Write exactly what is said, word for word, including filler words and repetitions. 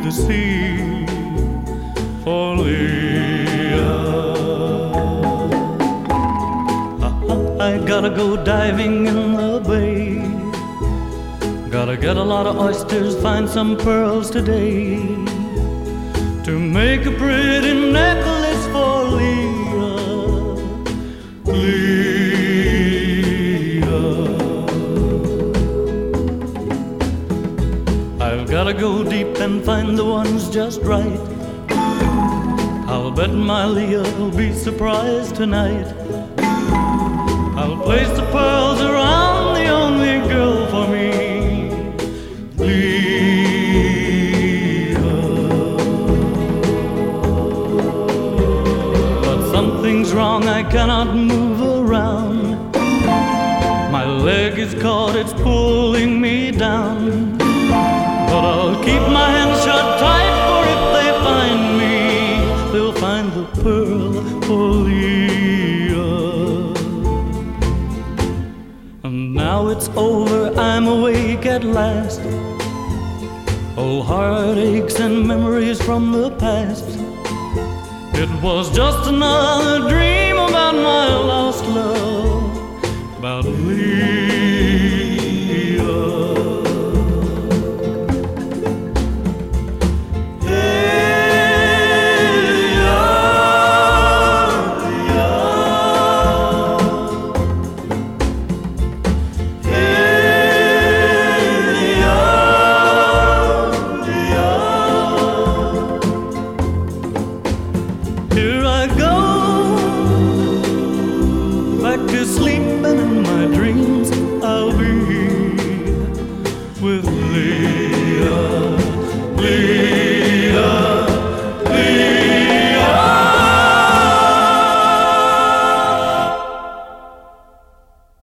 to sea for Leah. I gotta go diving in the bay. Gotta get a lot of oysters, find some pearls today, to make a pretty necklace for Leah. Leah. I've gotta go deep and find the ones just right. I'll bet my Leah will be surprised tonight. I'll place the pearls around the only girl for me, Leah. But something's wrong, I cannot move around. My leg is caught, it's pulling me down. But I'll keep my hands shut tight, for if they find me, they'll find the pearl for Leah. And now it's over, I'm awake at last. Oh, heartaches and memories from the past. It was just another dream about my lost love, about Leah. Here I go, back to sleep